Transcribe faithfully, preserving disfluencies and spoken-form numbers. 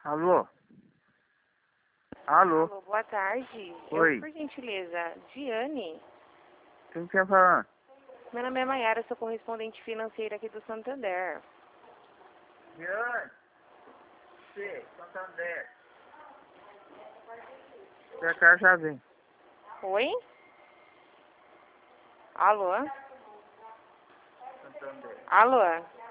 Alô? Alô? Alô, boa tarde. Oi. Eu, por gentileza, Diane. Quem que tá falando? Meu nome é Maiara, sou correspondente financeira aqui do Santander. Diane? Você, Santander. Você quer já vem. Oi? Alô? Santander. Alô?